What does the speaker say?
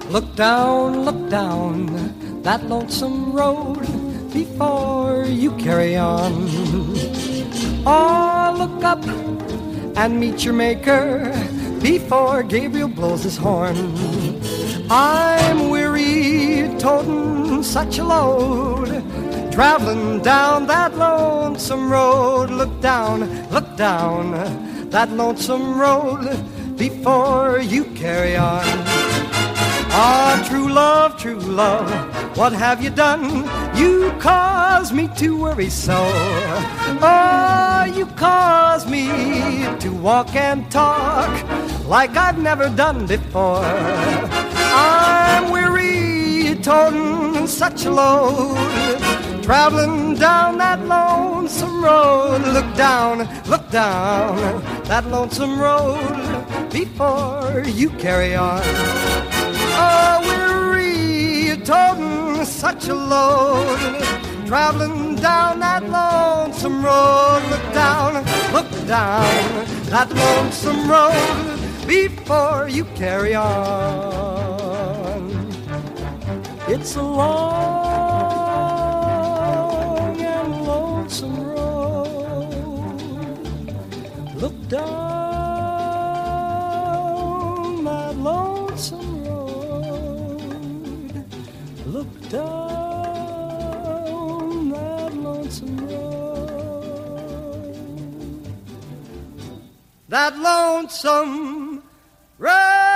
look down that lonesome road before you carry on. Or look up and meet your maker before Gabriel blows his horn. I'm weary toting such a load, traveling down that lonesome road. Look down that lonesome road before you carry on. Ah, true love, what have you done? You cause me to worry so. Oh, you cause me to walk and talk like I've never done before. I'm weary toting such a load, traveling down that lonesome road. Look down that lonesome road before you carry on. Oh, weary toting such a load, traveling down that lonesome road. Look down that lonesome road before you carry on. It's a long and lonesome road. Look down that lonesome road. Look down that lonesome road. That lonesome road.